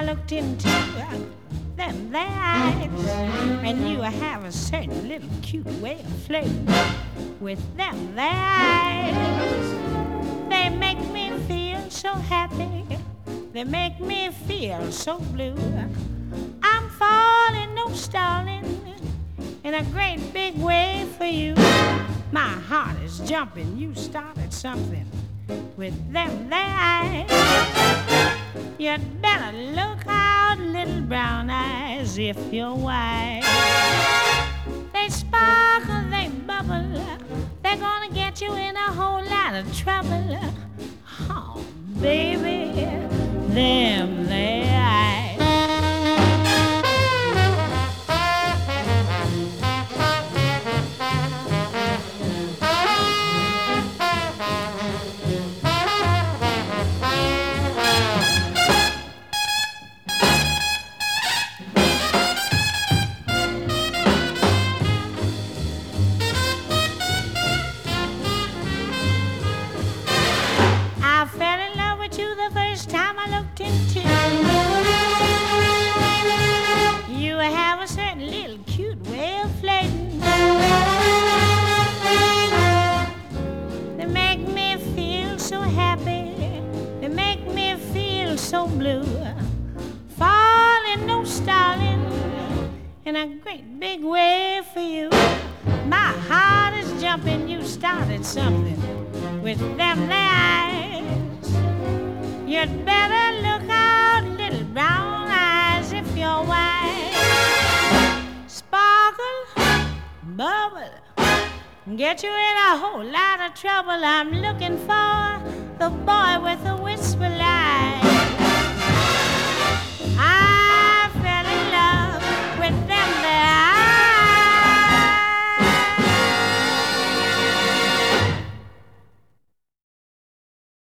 looked into them there eyes, and you have a certain little cute way of flirting with them there eyes. They make me feel so happy, they make me feel so blue. I'm falling, no stalling, in a great big way for you. My heart is jumping, you started something with them there eyes. You'd better look out, little brown eyes, if you're wise. They sparkle, they bubble, they're gonna get you in a whole lot of trouble. Oh, baby, them there eyes. I fell in love with you the first time I looked into you. You have a certain little cute way of flirting. They make me feel so happy, they make me feel so blue. Falling, no stalling, in a great big way for you. My heart is jumping, you started something with them there eyes. You'd better look out, little brown eyes, if you're wise. Sparkle, bubble, get you in a whole lot of trouble. I'm looking for the boy with the whisper